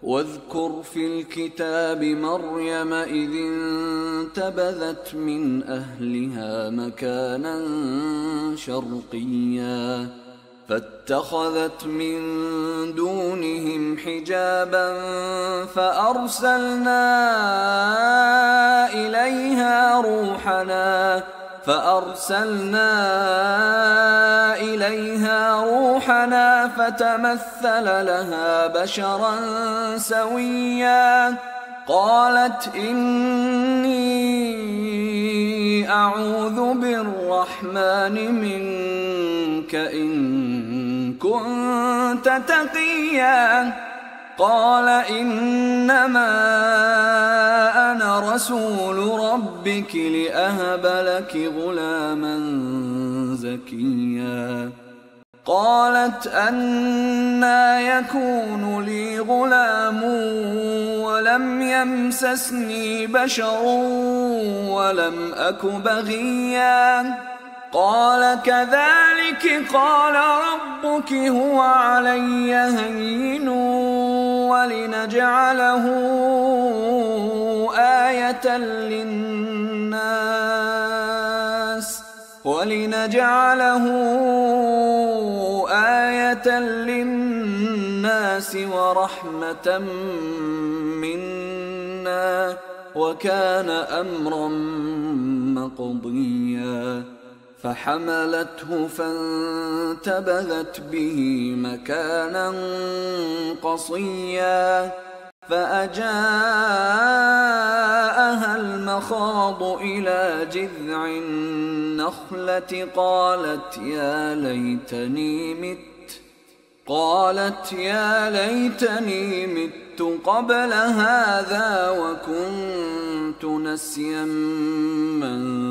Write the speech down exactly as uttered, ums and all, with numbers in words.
واذكر في الكتاب مريم إذ انتبذت من أهلها مكانا شرقيا فاتخذت من دونهم حجابا فأرسلنا إليها روحنا فأرسلنا إليها روحنا فتمثل لها بشرا سويا قالت إني أعوذ بالرحمن منك إن كنت تقيا قال إنما أنا رسول ربك لأهب لك غلاما زكيا قالت أنى يكون لي غلام ولم يمسسني بشر ولم أك بغيا قال كذلك قال ربك هو علي هين ولنجعله آية للناس ولنجعله آية للناس ورحمة منا وكان أمرا مقضيا فحملته فانتبذت به مكانا قصيا فأجاءها المخاض إلى جذع النخلة قالت يا ليتني مت قالت يا ليتني مت قبل هذا وكنت نسيا